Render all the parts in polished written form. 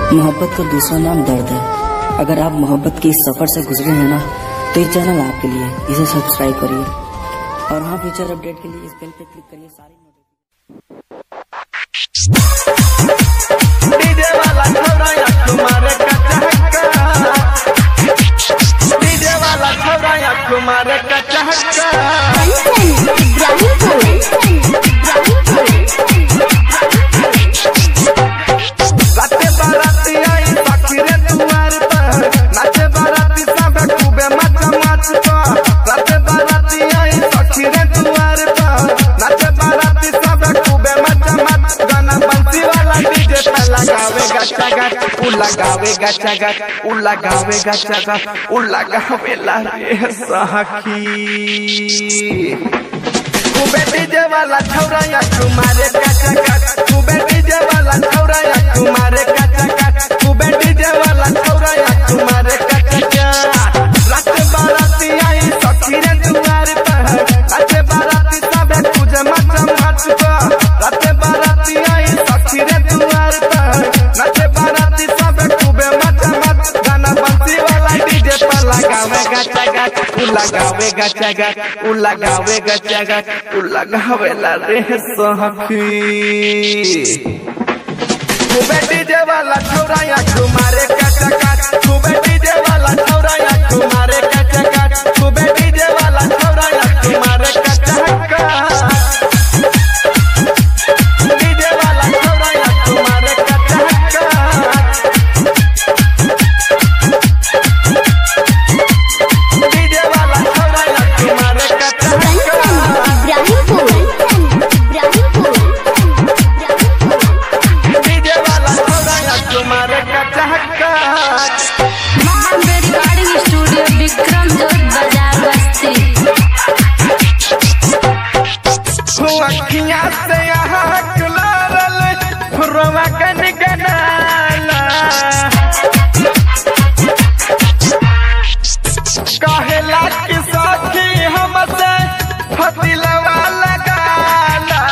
मोहब्बत का दूसरा नाम दर्द है। अगर आप मोहब्बत के इस सफर से गुजरे हैं ना, तो ये चैनल आपके लिए, इसे सब्सक्राइब करिए और हाँ, फ्यूचर अपडेट के लिए इस बेल पे क्लिक करिए। सारी डीजे वाला छौरा या तुम्हारे कचहक्का, डीजे वाला छौरा या तुम्हारे कचहक्का। राते बाराती आई सखीरे दुआर पर, नाचे बाराती सब खूबे मच मच पर। राते बाराती आई सखीरे दुआर पर, नाचे बाराती सब खूबे मच मच। गाना बंसी वाला डीजे पे लगावेगा चगत, उ लगावेगा चगत, उ लगावेगा चगत, उ लगावेला रे सखी। खूबे डीजे वाला छौरा या तुम्हारे कचकच, खूबे डीजे वाला छौरा या तुम्हारे कचकच, खूबे डीजे वाला छौरा या तुम्हारे कचकच। राते बाराती आई सखीरे दुआर पर, राते बाराती सब कुछ मच मच पर। राते बाराती आई सखीरे दुआर पर, राते बाराती सब खूबे मच मच। गाना बंसी वाला डीजे पर लगावेगा चगत, उ लगावेगा चगत, उ लगावेगा चगत, उ लगावेला रे सखी। खूबे डीजे वाला छौरा या तुम्हारे कचकच, खूबे डीजे वाला छौरा या तुम्हारे कचकच, खूबे डीजे वाला छौरा या तुम्हारे कचकच। डीजे वाला छौरा या तुम्हारे कचकच, डीजे वाला छौरा या तुम्हारे कचकच। डीजे वाला छौरा या तुम्हारे कचकच। रिकॉर्डिंग स्टूडियो विक्रम जोत बाजार बस्ती। अखियाँ से यहाँ कुलारल खुरवा कन गनाला, कहेला कि सखी हमसे दिलवा लगाला,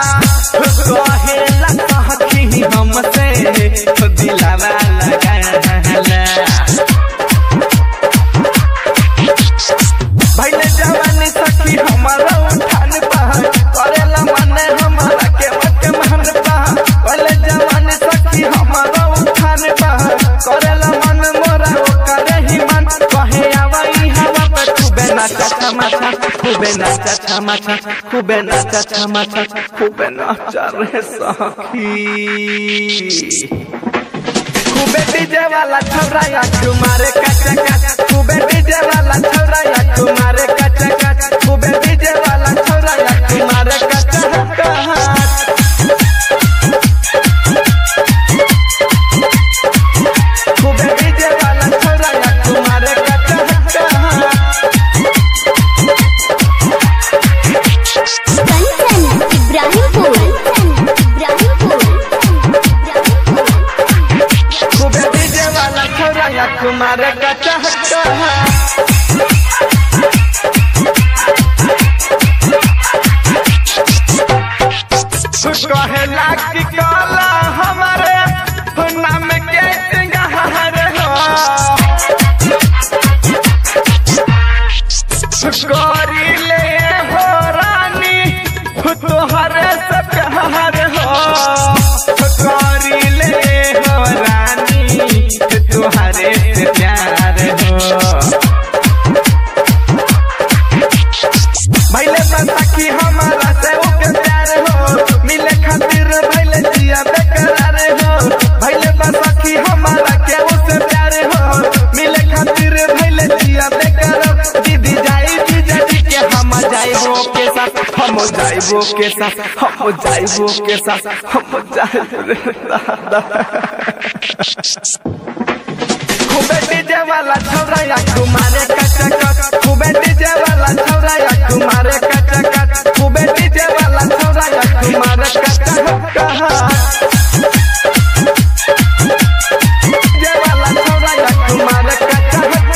कहेला सखी हमसे दिलवा लगाला। भैले जवानी सखी हमारा उठान पहाड़, करेला मने हमारा के मत मन पहाड़। भैले जवानी सखी हमारा उठान पहाड़, करेला मन मोरा करे ही मन। कहे आवाई हवा पे खूबे नाचा छमाछा, खूबे नाचा छमाछा, खूबे नाचा छमाछा, खूबे नाचा रे सखी। खूबे डीजे वाला छौरा या तुम्हारे कचकच, खूबे डीजे वाला छौरा या तुम्हारे कचकच, खूबे डीजे वाला छौरा या तुम्हारे कचकच। खूबे डीजे वाला छौरा या तुम्हारे कचकच। खूबे डीजे वाला छौरा या तुम्हारे कचकच। कहेला कि काला हमारे नाम के सिंगार हो, करी ले हो रानी तोहरे से प्यार हो, करी ले हो रानी तोहरे से प्यार हो। भैले सखी हमारा से ओके प्यार हो, मिले खातिर भैले जिया बेकरार हो। भैले सखी हमारा के उसे प्यार हो, मिले खातिर भैले जिया बेकरार। दीदी जाई जीजा जी के हम जाइबो के साथ, हम जाइबो के साथ, हम जाइबो के साथ, हम जाइबो रे दादा। खूबे डीजे वाला छौरा या तुम्हारे कचकच, खूबे डीजे वाला छौरा या तुम्हारे कचकच, खूबे डीजे वाला छौरा या तुम्हारे कचकच। डीजे वाला छौरा या तुम्हारे कचकच,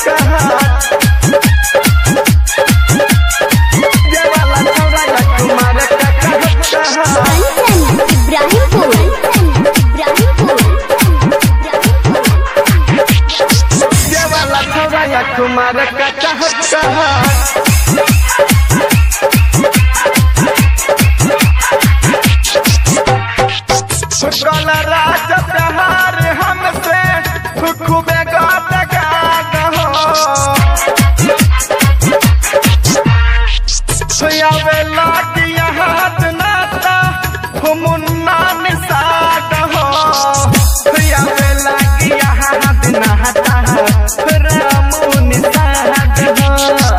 डीजे वाला छौरा या तुम्हारे कचकच। इब्राहिमपुर। तुम्हारे कचा कल राज प्यार हमसे खूबे गात गात हो आवेला किया हाथ नाता मुन्ना निषाद हो आवेला किया हाथ नाता रामू निषाद हो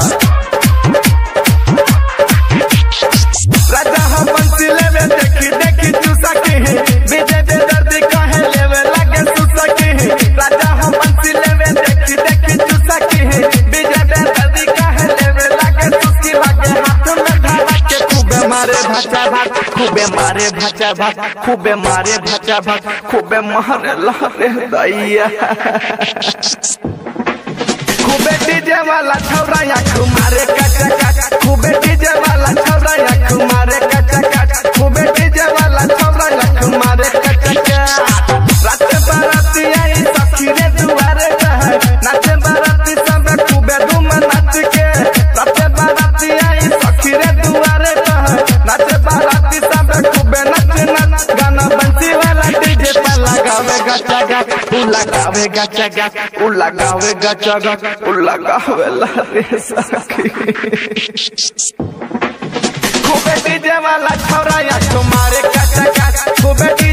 राजा हम बंसी लेवे देखी देखी चूसा के विजय दे दर्दी कहे लेवे लगे चूसा के राजा हम बंसी लेवे देखी देखी चूसा के विजय दे दर्दी कहे लेवे लगे चूसी लगे हाथ में धारा के खूबे मारे भाचा भात खूबे मारे भाचा भात खूबे मारे भाचा भात खूबे मारे लहरे दैया खूबे डीजे वाला छौरा आँख मारे कचा कच खूबे डीजे वाला छौरा आँख मारे कचा कच खूबे डीजे वाला छौरा आँख मारे कचा कच रात बाराती आई सखी रे दुआरे कहे नाचे बाराती सब खूबे धूम नाच के रात बाराती आई सखी रे दुआरे कहे नाचे बाराती सब खूबे नाच नाच गाना बंसी वाला डीजे पर लगावे गचा गच लगावे गचा गच लगावे गचा गच लगावे लारे सखी खूबे डीजे वाला छौरा आँख मारे कचा कच खूबे